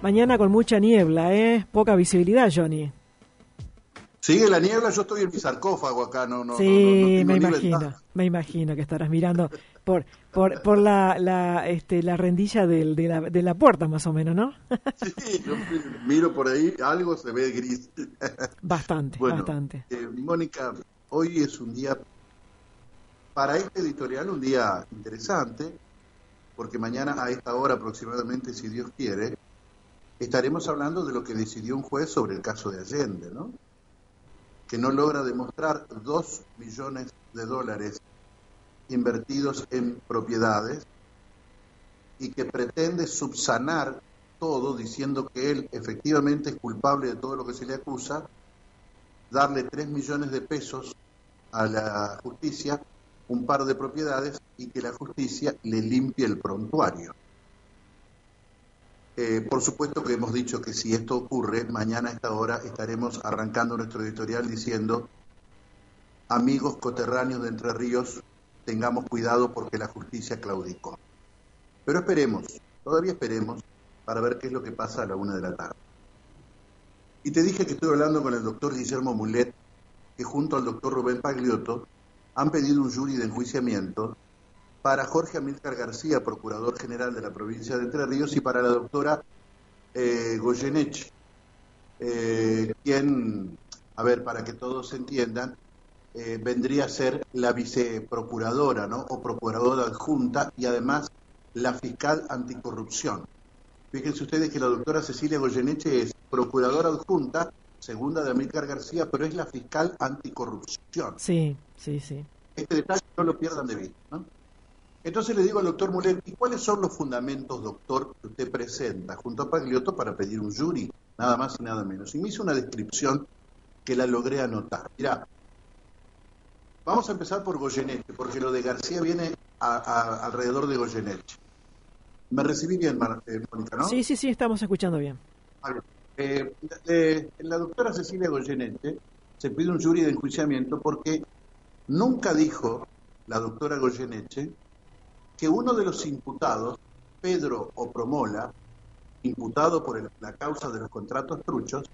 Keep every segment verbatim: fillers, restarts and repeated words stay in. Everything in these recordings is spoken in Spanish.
Mañana con mucha niebla, ¿eh? Poca visibilidad, Johnny. Sigue la niebla, yo estoy en mi sarcófago acá, no, no, sí, no, no, no tengo me ni imagino, ventana. me imagino que estarás mirando por por por la la este la rendilla del, de la de la puerta más o menos, ¿no? Sí, yo miro por ahí, algo se ve gris. Bastante, bueno, bastante. Eh, Mónica, hoy es un día, para este editorial, un día interesante, porque mañana a esta hora aproximadamente, si Dios quiere, estaremos hablando de lo que decidió un juez sobre el caso de Allende, ¿no? Que no logra demostrar dos millones de dólares invertidos en propiedades y que pretende subsanar todo diciendo que él efectivamente es culpable de todo lo que se le acusa, darle tres millones de pesos a la justicia, un par de propiedades y que la justicia le limpie el prontuario. Eh, por supuesto que hemos dicho que si esto ocurre, mañana a esta hora estaremos arrancando nuestro editorial diciendo: amigos coterráneos de Entre Ríos, tengamos cuidado porque la justicia claudicó. Pero esperemos, todavía esperemos, para ver qué es lo que pasa a la una de la tarde. Y te dije que estoy hablando con el doctor Guillermo Mulet, que junto al doctor Rubén Pagliotto han pedido un jury de enjuiciamiento para Jorge Amílcar García, procurador general de la provincia de Entre Ríos, y para la doctora eh, Goyeneche, eh, quien, a ver, para que todos entiendan, eh, vendría a ser la viceprocuradora, ¿no? O procuradora adjunta y además la fiscal anticorrupción. Fíjense ustedes que la doctora Cecilia Goyeneche es procuradora adjunta, segunda de Amílcar García, pero es la fiscal anticorrupción. Sí, sí, sí. Este detalle no lo pierdan de vista, ¿no? Entonces le digo al doctor Mulet, ¿y cuáles son los fundamentos, doctor, que usted presenta junto a Pagliotto para pedir un jury? Nada más y nada menos. Y me hizo una descripción que la logré anotar. Mirá, vamos a empezar por Goyeneche, porque lo de García viene a, a, alrededor de Goyeneche. Me recibí bien, eh, Mónica, ¿no? Sí, sí, sí, estamos escuchando bien. Vale. Eh, eh, la doctora Cecilia Goyeneche se pide un jury de enjuiciamiento porque nunca dijo la doctora Goyeneche que uno de los imputados, Pedro Opromola, imputado por el, la causa de los contratos truchos,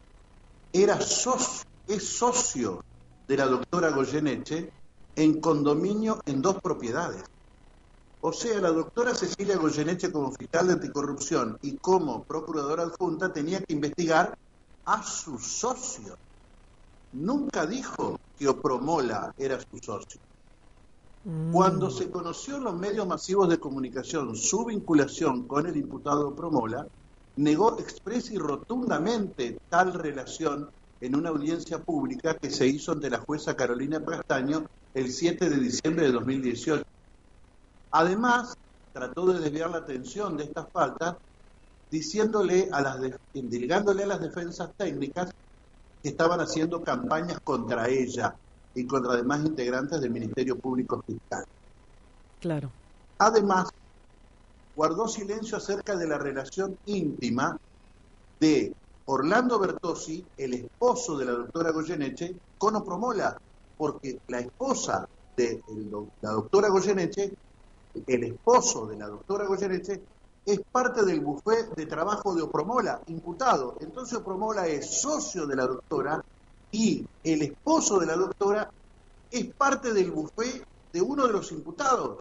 era socio, es socio de la doctora Goyeneche en condominio en dos propiedades. O sea, la doctora Cecilia Goyeneche, como fiscal de anticorrupción y como procuradora adjunta, tenía que investigar a su socio. Nunca dijo que Opromola era su socio. Cuando se conoció en los medios masivos de comunicación su vinculación con el imputado Opromola, negó expresa y rotundamente tal relación en una audiencia pública que se hizo ante la jueza Carolina Castaño el siete de diciembre de dos mil dieciocho. Además, trató de desviar la atención de estas faltas, diciéndole a las de, indilgándole a las defensas técnicas que estaban haciendo campañas contra ella y contra demás integrantes del Ministerio Público Fiscal. Claro. Además, guardó silencio acerca de la relación íntima de Orlando Bertozzi, el esposo de la doctora Goyeneche, con Opromola, porque la esposa de el, la doctora Goyeneche, el esposo de la doctora Goyeneche, es parte del bufé de trabajo de Opromola, imputado. Entonces Opromola es socio de la doctora y el esposo de la doctora es parte del bufé de uno de los imputados.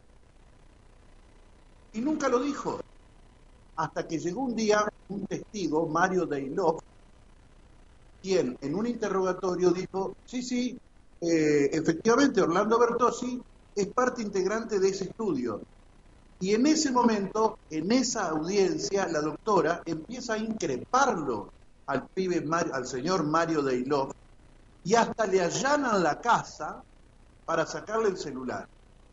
Y nunca lo dijo. Hasta que llegó un día un testigo, Mario Deilov, quien en un interrogatorio dijo, sí, sí, eh, efectivamente Orlando Bertozzi es parte integrante de ese estudio. Y en ese momento, en esa audiencia, la doctora empieza a increparlo al pibe, al señor Mario Deilov, y hasta le allanan la casa para sacarle el celular.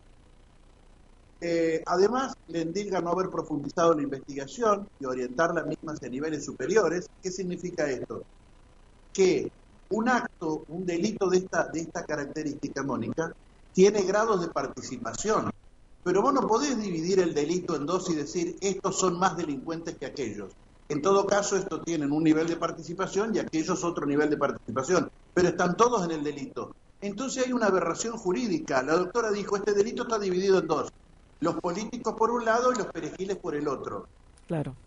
Eh, además, le endilga no haber profundizado la investigación y orientar las mismas a niveles superiores. ¿Qué significa esto? Que un acto, un delito de esta, de esta característica, Mónica, tiene grados de participación. Pero vos no podés dividir el delito en dos y decir, estos son más delincuentes que aquellos. En todo caso, estos tienen un nivel de participación y aquellos otro nivel de participación. Pero están todos en el delito. Entonces hay una aberración jurídica. La doctora dijo, este delito está dividido en dos. Los políticos por un lado y los perejiles por el otro. Claro.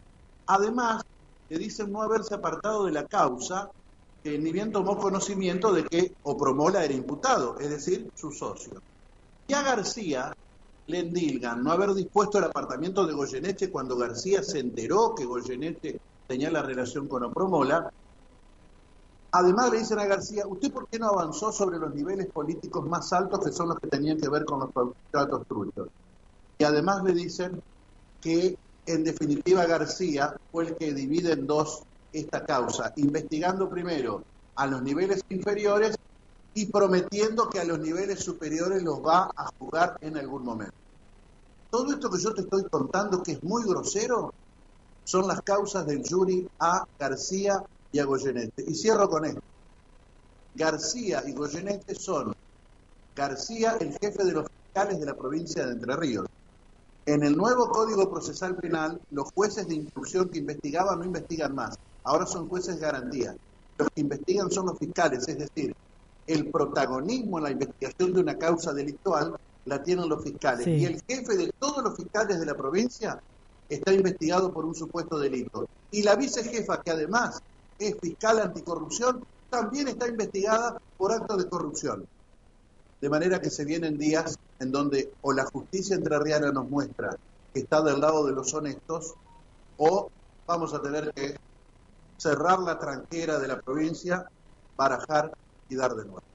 Además, le dicen no haberse apartado de la causa, eh, ni bien tomó conocimiento de que Opromola era imputado, es decir, su socio. Y a García le endilgan no haber dispuesto el apartamiento de Goyeneche cuando García se enteró que Goyeneche tenía la relación con Opromola. Además le dicen a García, ¿usted por qué no avanzó sobre los niveles políticos más altos que son los que tenían que ver con los contratos truchos? Y además le dicen que en definitiva García fue el que divide en dos esta causa, investigando primero a los niveles inferiores y prometiendo que a los niveles superiores los va a jugar en algún momento. Todo esto que yo te estoy contando, que es muy grosero, son las causas del jury a García y a Goyeneche. Y cierro con esto. García y Goyeneche son García, el jefe de los fiscales de la provincia de Entre Ríos. En el nuevo Código Procesal Penal, los jueces de instrucción que investigaban no investigan más. Ahora son jueces de garantía. Los que investigan son los fiscales, es decir, el protagonismo en la investigación de una causa delictual la tienen los fiscales. Sí. Y el jefe de todos los fiscales de la provincia está investigado por un supuesto delito. Y la vicejefa, que además es fiscal anticorrupción, también está investigada por actos de corrupción. De manera que se vienen días en donde o la justicia entrerriana nos muestra que está del lado de los honestos, o vamos a tener que cerrar la tranquera de la provincia, barajar y dar de nuevo.